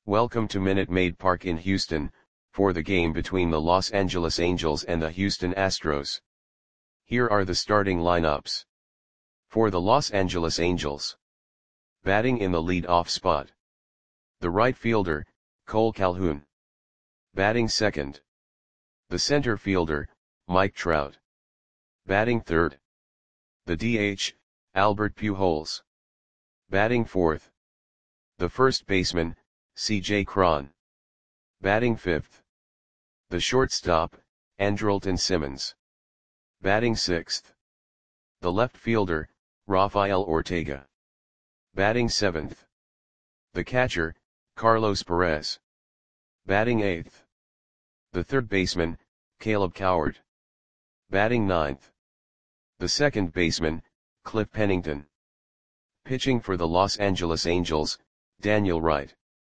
Welcome to Minute Maid Park in Houston, for the game between the Los Angeles Angels and the Houston Astros. Here are the starting lineups. For the Los Angeles Angels. Batting in the lead-off spot. The right fielder, Cole Calhoun. Batting second. The center fielder, Mike Trout. Batting third. The DH, Albert Pujols. Batting fourth. The first baseman, C.J. Cron. Batting fifth. The shortstop, Andrelton Simmons. Batting sixth. The left fielder, Rafael Ortega. Batting seventh. The catcher, Carlos Perez. Batting eighth. The third baseman, Caleb Coward. Batting ninth. The second baseman, Cliff Pennington. Pitching for the Los Angeles Angels, Daniel Wright.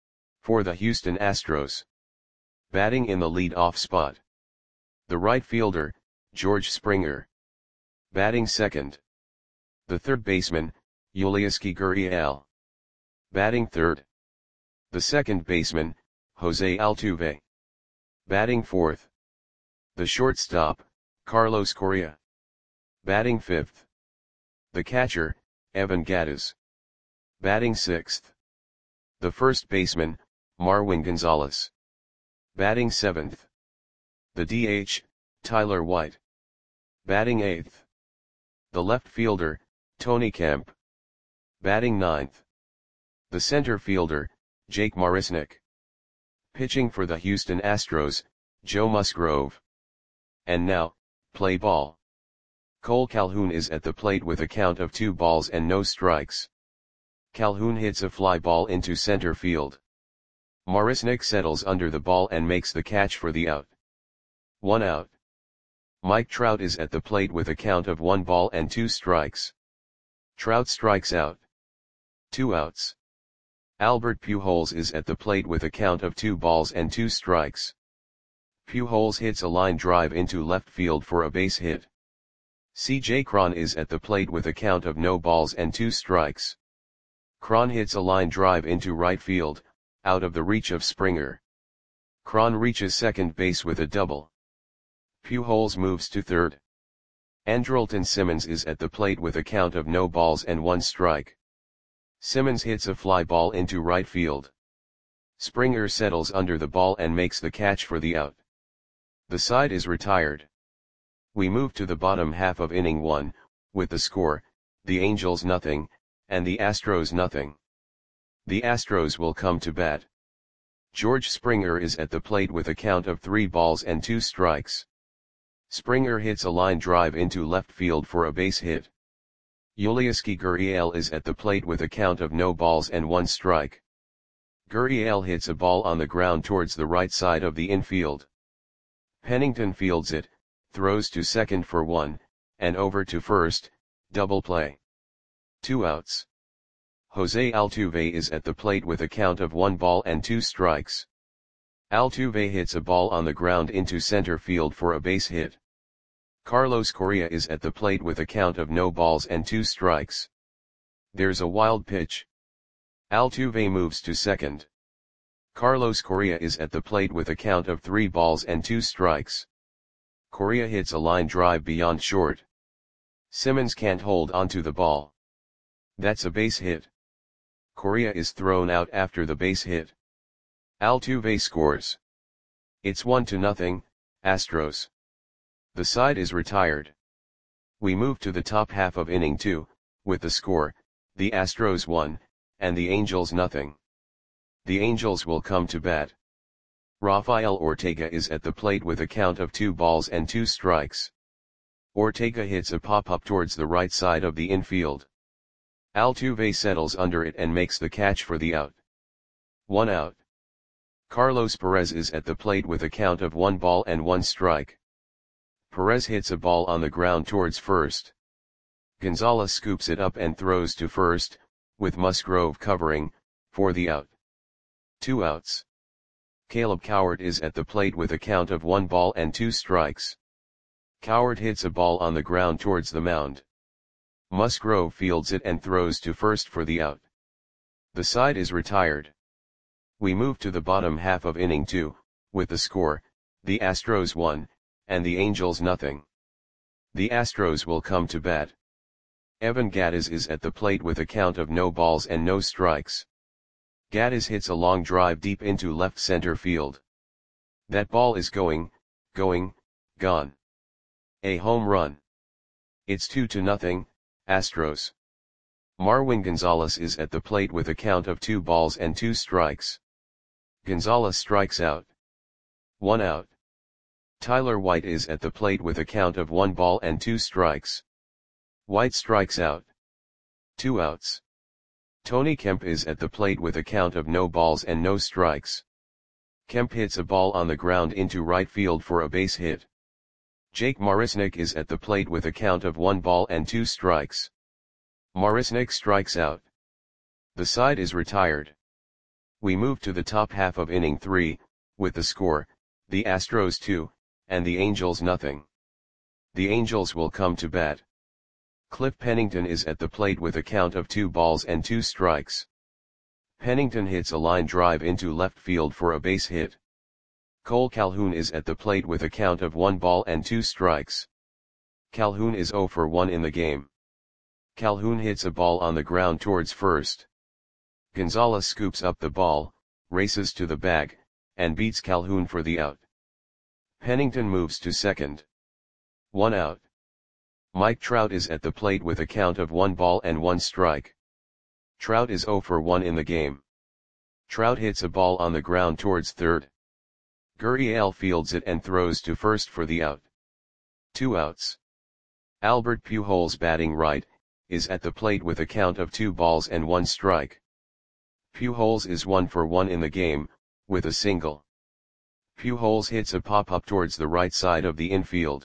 For the Houston Astros. Batting in the lead-off spot. The right fielder, George Springer. Batting second. The third baseman, Yulieski Gurriel. Batting third. The second baseman, Jose Altuve. Batting fourth. The shortstop, Carlos Correa. Batting fifth. The catcher, Evan Gattis. Batting sixth. The first baseman, Marwin Gonzalez. Batting seventh. The DH, Tyler White. Batting eighth. The left fielder, Tony Kemp. Batting ninth. The center fielder, Jake Marisnick. Pitching for the Houston Astros, Joe Musgrove. And now, play ball. Cole Calhoun is at the plate with a count of 2 balls and no strikes. Calhoun hits a fly ball into center field. Marisnick settles under the ball and makes the catch for the out. 1 out. Mike Trout is at the plate with a count of 1 ball and 2 strikes. Trout strikes out. 2 outs. Albert Pujols is at the plate with a count of 2 balls and 2 strikes. Pujols hits a line drive into left field for a base hit. C.J. Cron is at the plate with a count of no balls and 2 strikes. Cron hits a line drive into right field, out of the reach of Springer. Cron reaches second base with a double. Pujols moves to third. Andrelton Simmons is at the plate with a count of no balls and 1 strike. Simmons hits a fly ball into right field. Springer settles under the ball and makes the catch for the out. The side is retired. We move to the bottom half of inning 1, with the score, the Angels nothing, and the Astros nothing. The Astros will come to bat. George Springer is at the plate with a count of 3 balls and 2 strikes. Springer hits a line drive into left field for a base hit. Yulieski Gurriel is at the plate with a count of no balls and 1 strike. Gurriel hits a ball on the ground towards the right side of the infield. Pennington fields it, throws to second for 1, and over to first, double play. 2 outs. Jose Altuve is at the plate with a count of 1 ball and 2 strikes. Altuve hits a ball on the ground into center field for a base hit. Carlos Correa is at the plate with a count of no balls and 2 strikes. There's a wild pitch. Altuve moves to second. Carlos Correa is at the plate with a count of 3 balls and 2 strikes. Correa hits a line drive beyond short. Simmons can't hold onto the ball. That's a base hit. Correa is thrown out after the base hit. Altuve scores. It's 1-0, Astros. The side is retired. We move to the top half of inning 2, with the score, the Astros 1, and the Angels nothing. The Angels will come to bat. Rafael Ortega is at the plate with a count of 2 balls and 2 strikes. Ortega hits a pop-up towards the right side of the infield. Altuve settles under it and makes the catch for the out. 1 out. Carlos Perez is at the plate with a count of 1 ball and 1 strike. Perez hits a ball on the ground towards first. Gonzalez scoops it up and throws to first, with Musgrove covering, for the out. 2 outs. Caleb Coward is at the plate with a count of 1 ball and 2 strikes. Coward hits a ball on the ground towards the mound. Musgrove fields it and throws to first for the out. The side is retired. We move to the bottom half of inning 2, with the score, the Astros 1, and the Angels nothing. The Astros will come to bat. Evan Gattis is at the plate with a count of no balls and no strikes. Gattis hits a long drive deep into left center field. That ball is going, gone. A home run. It's 2-0, Astros. Marwin Gonzalez is at the plate with a count of 2 balls and 2 strikes. Gonzalez strikes out. 1 out. Tyler White is at the plate with a count of 1 ball and 2 strikes. White strikes out. 2 outs. Tony Kemp is at the plate with a count of no balls and no strikes. Kemp hits a ball on the ground into right field for a base hit. Jake Marisnick is at the plate with a count of 1 ball and 2 strikes. Marisnick strikes out. The side is retired. We move to the top half of inning 3, with the score, the Astros 2, and the Angels nothing. The Angels will come to bat. Cliff Pennington is at the plate with a count of 2 balls and 2 strikes. Pennington hits a line drive into left field for a base hit. Cole Calhoun is at the plate with a count of 1 ball and 2 strikes. Calhoun is 0 for 1 in the game. Calhoun hits a ball on the ground towards first. Gonzalez scoops up the ball, races to the bag, and beats Calhoun for the out. Pennington moves to second. 1 out. Mike Trout is at the plate with a count of 1 ball and 1 strike. Trout is 0 for 1 in the game. Trout hits a ball on the ground towards third. Gurriel fields it and throws to first for the out. 2 outs. Albert Pujols, batting right, is at the plate with a count of 2 balls and 1 strike. Pujols is 1 for 1 in the game, with a single. Pujols hits a pop-up towards the right side of the infield.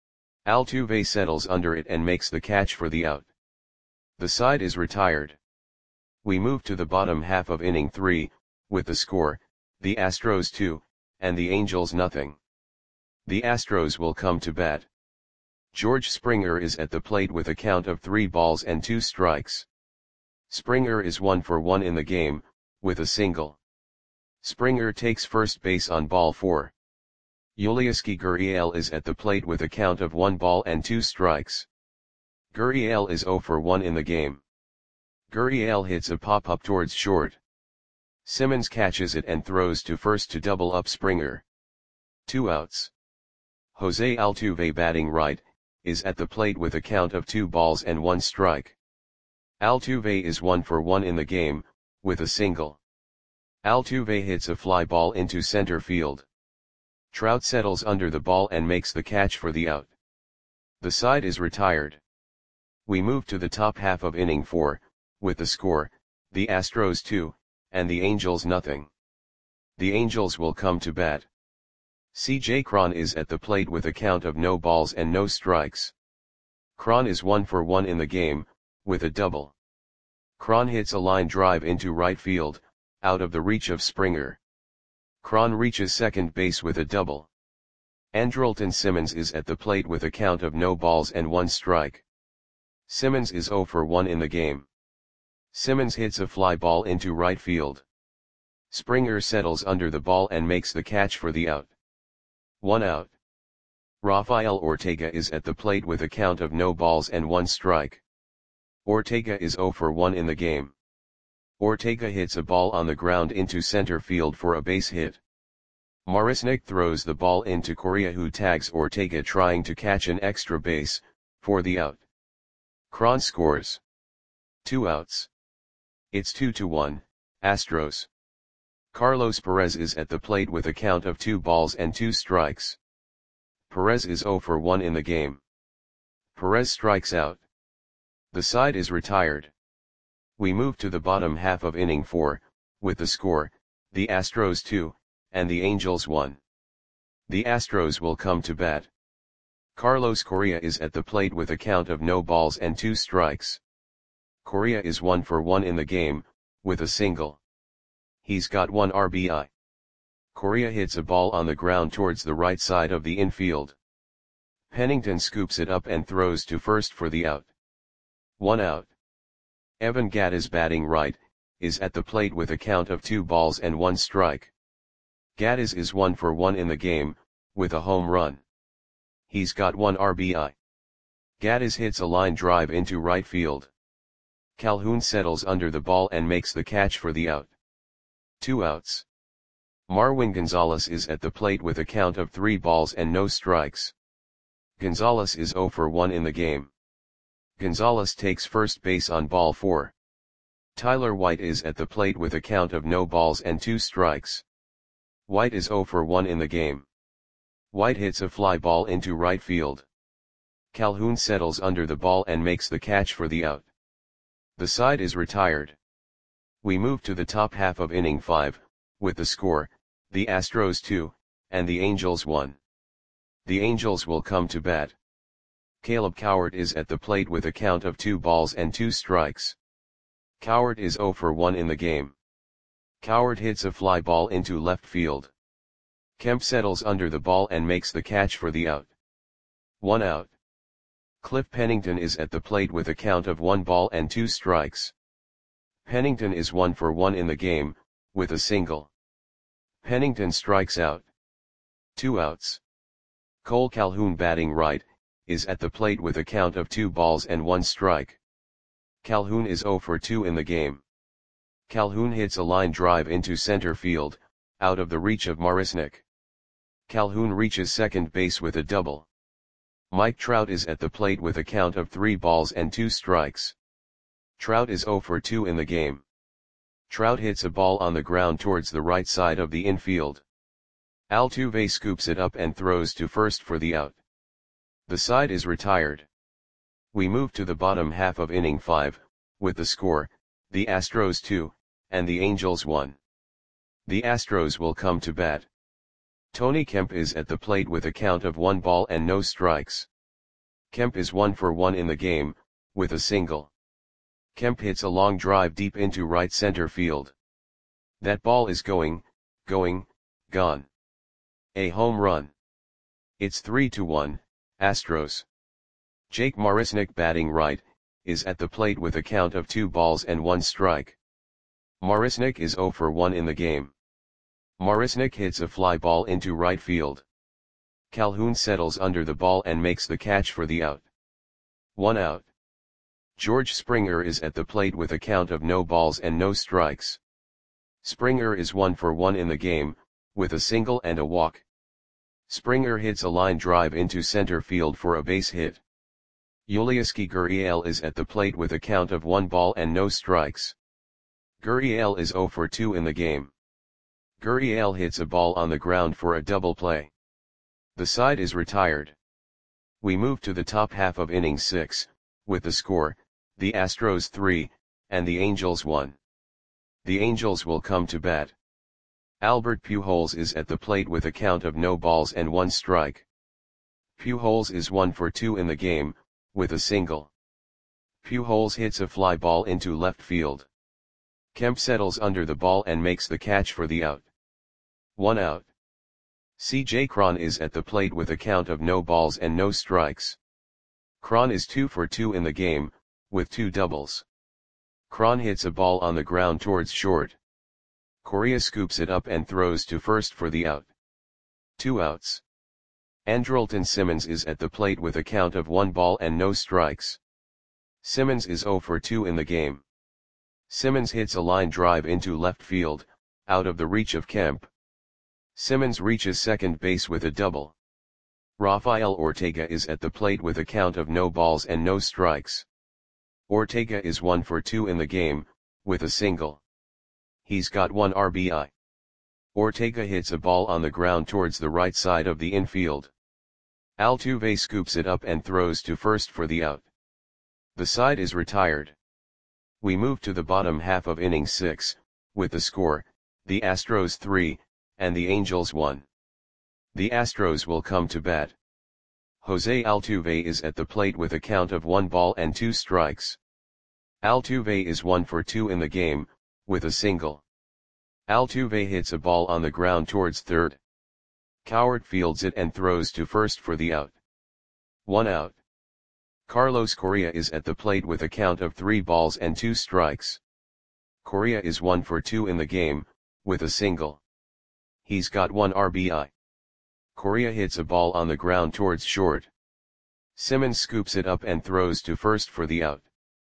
Altuve settles under it and makes the catch for the out. The side is retired. We move to the bottom half of inning 3, with the score, the Astros 2, and the Angels nothing. The Astros will come to bat. George Springer is at the plate with a count of 3 balls and 2 strikes. Springer is 1 for 1 in the game, with a single. Springer takes first base on ball 4. Yulieski Gurriel is at the plate with a count of 1 ball and 2 strikes. Gurriel is 0 for 1 in the game. Gurriel hits a pop-up towards short. Simmons catches it and throws to first to double up Springer. 2 outs. Jose Altuve, batting right, is at the plate with a count of 2 balls and 1 strike. Altuve is 1 for 1 in the game, with a single. Altuve hits a fly ball into center field. Trout settles under the ball and makes the catch for the out. The side is retired. We move to the top half of inning 4, with the score, the Astros 2, and the Angels nothing. The Angels will come to bat. C.J. Cron is at the plate with a count of no balls and no strikes. Cron is 1 for 1 in the game, with a double. Cron hits a line drive into right field, out of the reach of Springer. Cron reaches second base with a double. Andrelton Simmons is at the plate with a count of no balls and 1 strike. Simmons is 0 for 1 in the game. Simmons hits a fly ball into right field. Springer settles under the ball and makes the catch for the out. 1 out. Rafael Ortega is at the plate with a count of no balls and 1 strike. Ortega is 0 for 1 in the game. Ortega hits a ball on the ground into center field for a base hit. Marisnick throws the ball into Correa, who tags Ortega trying to catch an extra base, for the out. Cron scores. 2 outs. It's 2-1, Astros. Carlos Perez is at the plate with a count of 2 balls and 2 strikes. Perez is 0 for 1 in the game. Perez strikes out. The side is retired. We move to the bottom half of inning 4, with the score, the Astros 2, and the Angels 1. The Astros will come to bat. Carlos Correa is at the plate with a count of no balls and 2 strikes. Correa is 1 for 1 in the game, with a single. He's got 1 RBI. Correa hits a ball on the ground towards the right side of the infield. Pennington scoops it up and throws to first for the out. 1 out. Evan Gattis, batting right, is at the plate with a count of 2 balls and 1 strike. Gaddis is 1 for 1 in the game, with a home run. He's got 1 RBI. Gaddis hits a line drive into right field. Calhoun settles under the ball and makes the catch for the out. 2 outs. Marwin Gonzalez is at the plate with a count of 3 balls and no strikes. Gonzalez is 0 for 1 in the game. Gonzalez takes first base on ball 4. Tyler White is at the plate with a count of no balls and 2 strikes. White is 0 for 1 in the game. White hits a fly ball into right field. Calhoun settles under the ball and makes the catch for the out. The side is retired. We move to the top half of inning 5, with the score, the Astros 2, and the Angels 1. The Angels will come to bat. Caleb Cowart is at the plate with a count of 2 balls and 2 strikes. Cowart is 0 for 1 in the game. Cowart hits a fly ball into left field. Kemp settles under the ball and makes the catch for the out. 1 out. Cliff Pennington is at the plate with a count of 1 ball and 2 strikes. Pennington is 1 for 1 in the game, with a single. Pennington strikes out. 2 outs. Cole Calhoun, batting right, is at the plate with a count of 2 balls and 1 strike. Calhoun is 0 for 2 in the game. Calhoun hits a line drive into center field, out of the reach of Marisnick. Calhoun reaches second base with a double. Mike Trout is at the plate with a count of 3 balls and 2 strikes. Trout is 0 for 2 in the game. Trout hits a ball on the ground towards the right side of the infield. Altuve scoops it up and throws to first for the out. The side is retired. We move to the bottom half of inning 5, with the score, the Astros 2, and the Angels 1. The Astros will come to bat. Tony Kemp is at the plate with a count of 1 ball and no strikes. Kemp is 1 for 1 in the game, with a single. Kemp hits a long drive deep into right center field. That ball is gone. A home run. It's 3-1, Astros. Jake Marisnick, batting right, is at the plate with a count of 2 balls and 1 strike. Marisnick is 0 for 1 in the game. Marisnick hits a fly ball into right field. Calhoun settles under the ball and makes the catch for the out. 1 out. George Springer is at the plate with a count of no balls and no strikes. Springer is 1 for 1 in the game, with a single and a walk. Springer hits a line drive into center field for a base hit. Yulieski Gurriel is at the plate with a count of 1 ball and no strikes. Gurriel is 0 for 2 in the game. Gurriel hits a ball on the ground for a double play. The side is retired. We move to the top half of inning 6, with the score, the Astros 3, and the Angels 1. The Angels will come to bat. Albert Pujols is at the plate with a count of no balls and 1 strike. Pujols is 1 for 2 in the game, with a single. Pujols hits a fly ball into left field. Kemp settles under the ball and makes the catch for the out. 1 out. C.J. Cron is at the plate with a count of no balls and no strikes. Cron is 2 for 2 in the game, with 2 doubles. Cron hits a ball on the ground towards short. Correa scoops it up and throws to first for the out. 2 outs. Andrelton Simmons is at the plate with a count of 1 ball and no strikes. Simmons is 0 for 2 in the game. Simmons hits a line drive into left field, out of the reach of Kemp. Simmons reaches second base with a double. Rafael Ortega is at the plate with a count of no balls and no strikes. Ortega is 1 for 2 in the game, with a single. He's got 1 RBI. Ortega hits a ball on the ground towards the right side of the infield. Altuve scoops it up and throws to first for the out. The side is retired. We move to the bottom half of inning 6, with the score, the Astros 3, and the Angels 1. The Astros will come to bat. Jose Altuve is at the plate with a count of 1 ball and 2 strikes. Altuve is 1 for 2 in the game, with a single. Altuve hits a ball on the ground towards third. Cowart fields it and throws to first for the out. 1 out. Carlos Correa is at the plate with a count of 3 balls and 2 strikes. Correa is 1 for 2 in the game, with a single. He's got 1 RBI. Correa hits a ball on the ground towards short. Simmons scoops it up and throws to first for the out.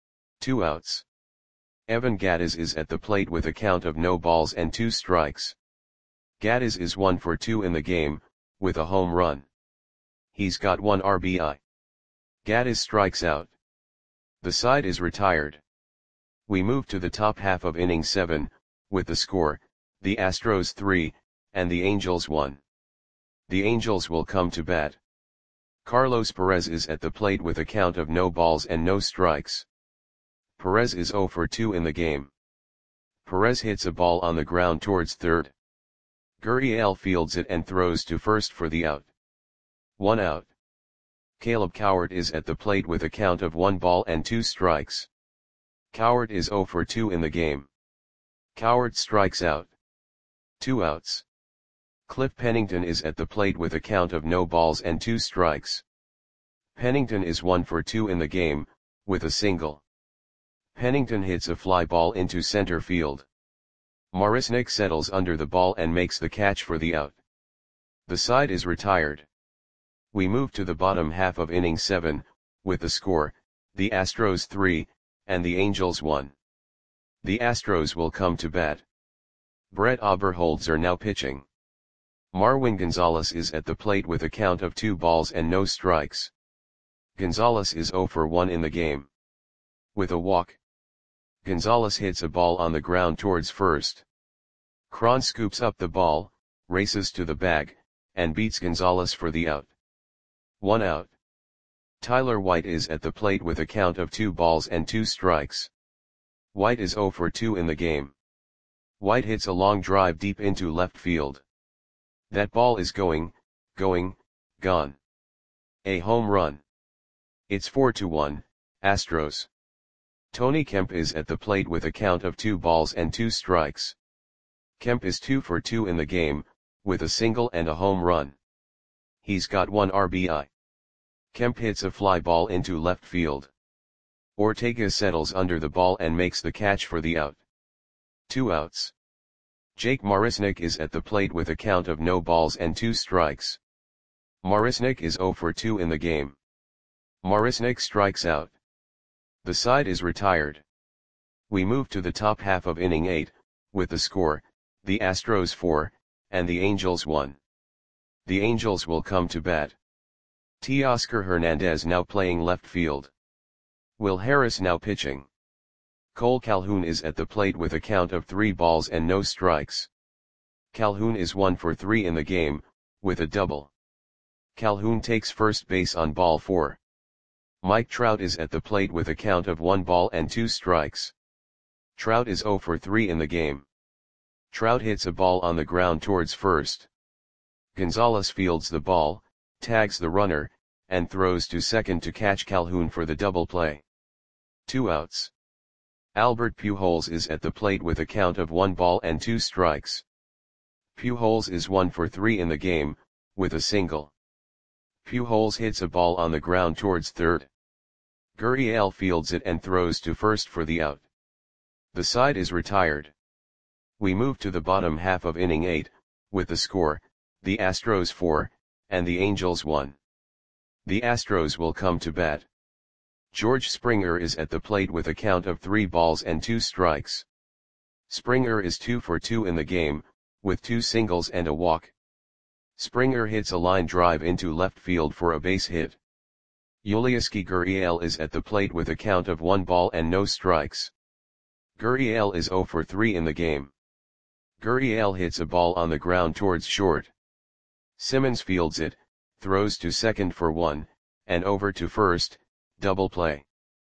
2 outs. Evan Gattis is at the plate with a count of no balls and 2 strikes. Gattis is 1 for 2 in the game, with a home run. He's got 1 RBI. Gattis strikes out. The side is retired. We move to the top half of inning 7, with the score, the Astros 3, and the Angels 1. The Angels will come to bat. Carlos Perez is at the plate with a count of no balls and no strikes. Perez is 0 for 2 in the game. Perez hits a ball on the ground towards third. Gurriel fields it and throws to first for the out. 1 out. Caleb Cowart is at the plate with a count of 1 ball and 2 strikes. Cowart is 0 for 2 in the game. Cowart strikes out. 2 outs. Cliff Pennington is at the plate with a count of no balls and 2 strikes. Pennington is 1 for 2 in the game, with a single. Pennington hits a fly ball into center field. Marisnick settles under the ball and makes the catch for the out. The side is retired. We move to the bottom half of inning 7, with the score, the Astros 3, and the Angels 1. The Astros will come to bat. Brett Oberholzer now pitching. Marwin Gonzalez is at the plate with a count of 2 balls and no strikes. Gonzalez is 0 for 1 in the game. With a walk. Gonzalez hits a ball on the ground towards first. Cron scoops up the ball, races to the bag, and beats Gonzalez for the out. 1 out. Tyler White is at the plate with a count of 2 balls and 2 strikes. White is 0 for 2 in the game. White hits a long drive deep into left field. That ball is going, gone. A home run. It's 4-1, Astros. Tony Kemp is at the plate with a count of 2 balls and 2 strikes. Kemp is 2 for 2 in the game, with a single and a home run. He's got 1 RBI. Kemp hits a fly ball into left field. Ortega settles under the ball and makes the catch for the out. 2 outs. Jake Marisnick is at the plate with a count of no balls and 2 strikes. Marisnick is 0 for 2 in the game. Marisnick strikes out. The side is retired. We move to the top half of inning 8, with the score, the Astros 4, and the Angels 1. The Angels will come to bat. Teoscar Hernandez now playing left field. Will Harris now pitching. Cole Calhoun is at the plate with a count of 3 balls and no strikes. Calhoun is 1 for 3 in the game, with a double. Calhoun takes first base on ball 4. Mike Trout is at the plate with a count of 1 ball and 2 strikes. Trout is 0 for 3 in the game. Trout hits a ball on the ground towards first. Gonzalez fields the ball, tags the runner, and throws to second to catch Calhoun for the double play. 2 outs. Albert Pujols is at the plate with a count of 1 ball and 2 strikes. Pujols is 1 for 3 in the game, with a single. Pujols hits a ball on the ground towards third. Gurriel fields it and throws to first for the out. The side is retired. We move to the bottom half of inning 8, with the score, the Astros 4, and the Angels 1. The Astros will come to bat. George Springer is at the plate with a count of 3 balls and 2 strikes. Springer is 2 for 2 in the game, with 2 singles and a walk. Springer hits a line drive into left field for a base hit. Yulieski Gurriel is at the plate with a count of 1 ball and no strikes. Gurriel is 0 for 3 in the game. Gurriel hits a ball on the ground towards short. Simmons fields it, throws to second for 1, and over to first, double play.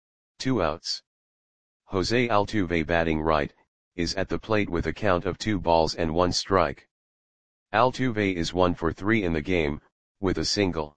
2 outs. Jose Altuve batting right, is at the plate with a count of 2 balls and 1 strike. Altuve is 1 for 3 in the game, with a single.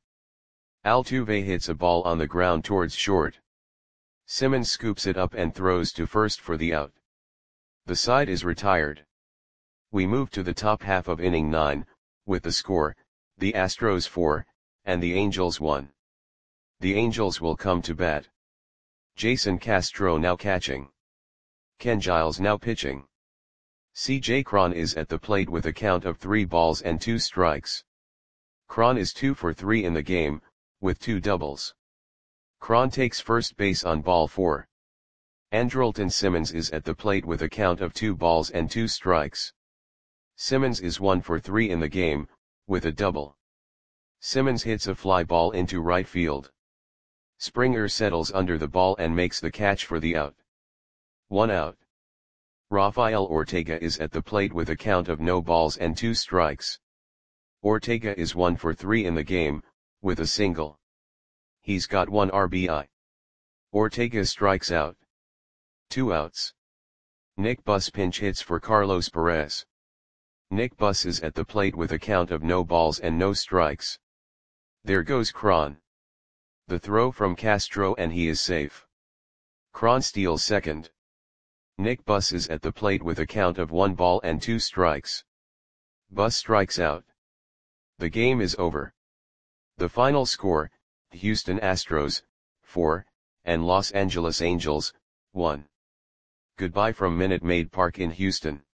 Altuve hits a ball on the ground towards short. Simmons scoops it up and throws to first for the out. The side is retired. We move to the top half of inning 9, with the score, the Astros 4, and the Angels 1. The Angels will come to bat. Jason Castro now catching. Ken Giles now pitching. C.J. Cron is at the plate with a count of 3 balls and 2 strikes. Cron is 2 for 3 in the game, with 2 doubles. Cron takes first base on ball 4. Andrelton Simmons is at the plate with a count of 2 balls and 2 strikes. Simmons is 1 for 3 in the game, with a double. Simmons hits a fly ball into right field. Springer settles under the ball and makes the catch for the out. 1 out. Rafael Ortega is at the plate with a count of no balls and 2 strikes. Ortega is 1 for 3 in the game, with a single. He's got 1 RBI. Ortega strikes out. 2 outs. Nick Buss pinch hits for Carlos Perez. Nick Buss is at the plate with a count of no balls and no strikes. There goes Cron. The throw from Castro and he is safe. Cron steals second. Nick Buss is at the plate with a count of 1 ball and 2 strikes. Buss strikes out. The game is over. The final score, Houston Astros, 4, and Los Angeles Angels, 1. Goodbye from Minute Maid Park in Houston.